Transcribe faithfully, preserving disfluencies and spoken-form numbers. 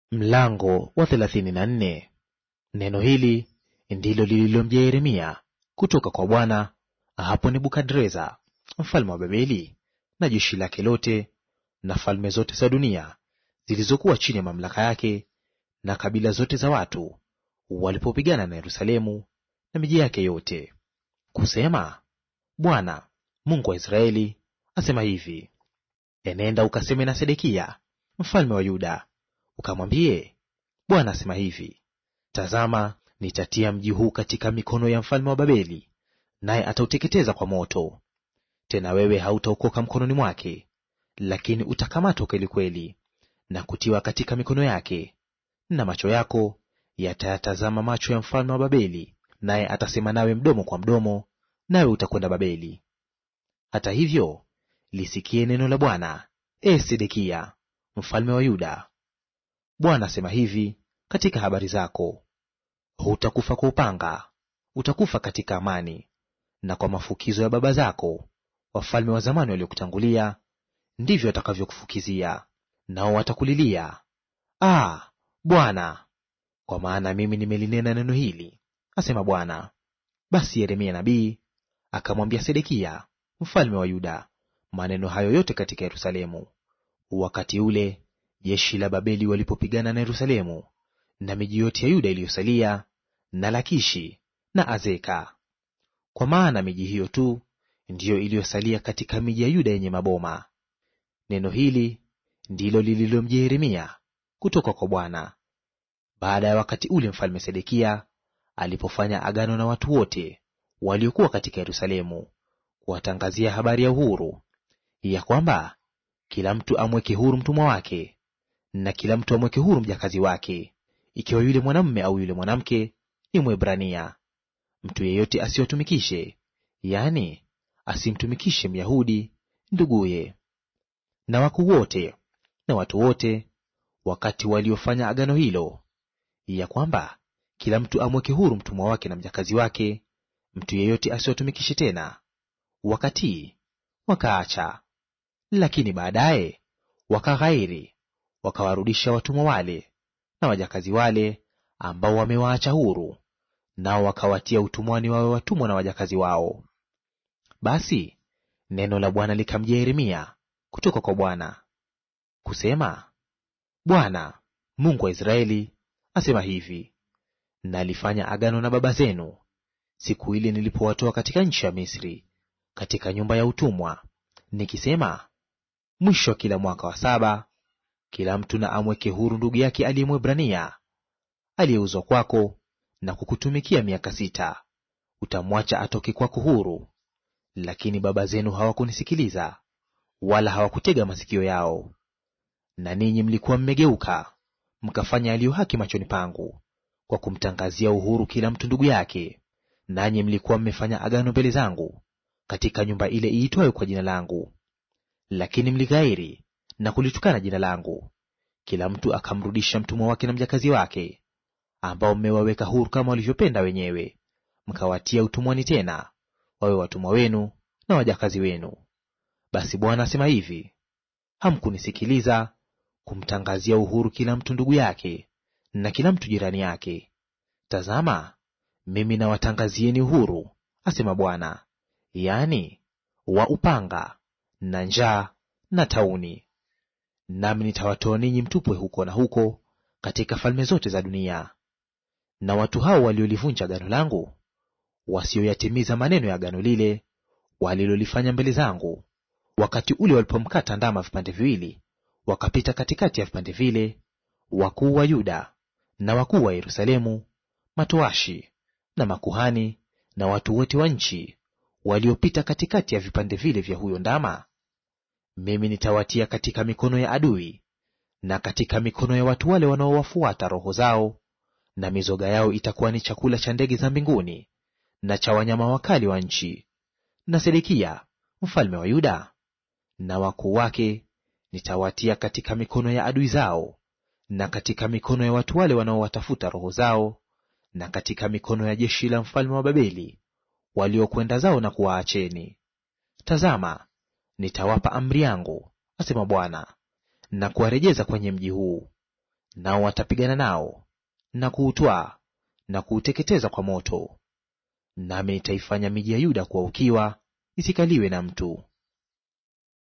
Mlango wa thelathini na nne. Neno hili ndilo lililomjia Yeremia kutoka kwa Bwana hapo Nebukadreza mfalme wa Babeli na jeshi lake lote na falme zote za dunia zilizokuwa chini ya mamlaka yake na kabila zote za watu walipopigana na Yerusalemu na miji yake yote, kusema, Bwana Mungu wa Israeli asema hivi: Enenda ukaseme na Sedekia mfalme wa Yuda, ukamwambie, Bwana asema hivi: Tazama, nitatia mji huu katika mikono ya mfalme wa Babeli, naye atauteketeza kwa moto. Tena wewe hautaokoka mkononi mwake, lakini utakamatwa kweli kweli na kutiwa katika mikono yake, na macho yako yatayatazama macho ya mfalme wa Babeli, naye atasema nawe mdomo kwa mdomo, nawe utakwenda Babeli. Hata hivyo, lisikie neno la Bwana, e Sedekia mfalme wa Yuda. Bwana asema hivi katika habari zako: hutakufa kwa upanga, utakufa katika amani. Na kwa mafukizo ya baba zako wafalme wa zamani waliokutangulia, ndivyo watakavyokufukizia. Nao watakulilia, Ah, Bwana, kwa maana mimi nimelinena neno hili, asema Bwana. Basi Yeremia nabii akamwambia Sedekia mfalme wa Yuda maneno hayo yote katika Yerusalemu, wakati ule jeshi la Babeli walipopigana na Yerusalemu na miji yote ya Yuda iliyosalia, na Lakishi na Azeka. Kwa maana miji hiyo tu ndiyo iliyosalia katika miji ya Yuda yenye maboma. Neno hili ndilo lililomjia Yeremia kutoka kwa Bwana baada ya wakati ule mfalme Sedekia alipofanya agano na watu wote waliokuwa katika Yerusalemu, kuwatangazia habari ya uhuru, ya kwamba kila mtu amweke huru mtumwa wake, na kila mtu amweke huru mjakazi wake, ikiwa yule mwanamume au yule mwanamke ni Mwebrania. Mtu yeyote asiwatumikishe, yaani asimtumikishe Myahudi nduguye. Na wakuu wote na watu wote wakati waliofanya agano hilo, ya kwamba kila mtu amweke huru mtumwa wake na mjakazi wake, mtu yeyote asiwatumikishe tena, wakatii, wakaacha. Lakini baadaye wakaghairi, wakawarudisha watumwa wale na wajakazi wale ambao wamewaacha huru, nao wakawatia utumwani wawe watumwa na wajakazi wao. Basi neno la Bwana likamjia Yeremia kutoka kwa Bwana kusema, Bwana Mungu wa Israeli asema hivi: Nalifanya agano na baba zenu siku ile nilipowatoa katika nchi ya Misri, katika nyumba ya utumwa, nikisema, mwisho wa kila mwaka wa saba kila mtu na amweke huru ndugu yake aliye Mwebrania aliyeuzwa kwako na kukutumikia miaka sita, utamwacha atoke kwako huru. Lakini baba zenu hawakunisikiliza, wala hawakutega masikio yao. Na ninyi mlikuwa mmegeuka, mkafanya yaliyo haki machoni pangu, kwa kumtangazia uhuru kila mtu ndugu yake. Nanyi mlikuwa mmefanya agano mbele zangu katika nyumba ile iitwayo kwa jina langu. Lakini mlighairi na kulitukana jina langu, kila mtu akamrudisha mtumwa wake na mjakazi wake, ambao mmewaweka huru kama walivyopenda wenyewe, mkawatia utumwani tena, wawe watumwa wenu na wajakazi wenu. Basi Bwana asema hivi: hamkunisikiliza kumtangazia uhuru kila mtu ndugu yake na kila mtu jirani yake. Tazama, mimi nawatangazieni uhuru, asema Bwana, yaani wa upanga na njaa na tauni. Nami nitawatoa ninyi mtupwe huko na huko katika falme zote za dunia. Na watu hao waliolivunja agano langu, wasioyatimiza maneno ya agano lile walilolifanya mbele zangu, wakati ule walipomkata ndama vipande viwili, wakapita katikati ya vipande vile, wakuu wa Yuda na wakuu wa Yerusalemu, matoashi na makuhani na watu wote wa nchi waliopita katikati ya vipande vile vya huyo ndama, mimi nitawatia katika mikono ya adui na katika mikono ya watu wale wanaowafuata roho zao, na mizoga yao itakuwa ni chakula cha ndege za mbinguni na cha wanyama wakali wa nchi. Na Sedekia mfalme wa Yuda na wakuu wake nitawatia katika mikono ya adui zao, na katika mikono ya watu wale wanaowatafuta roho zao, na katika mikono ya jeshi la mfalme wa Babeli waliokwenda zao na kuwaacheni. Tazama, nitawapa amri yangu, asema Bwana, na kuwarejeza kwenye mji huu. nao watapigana nao na kuutwaa na kuuteketeza kwa moto. Nami nitaifanya miji ya Yuda kuwa ukiwa, isikaliwe na mtu.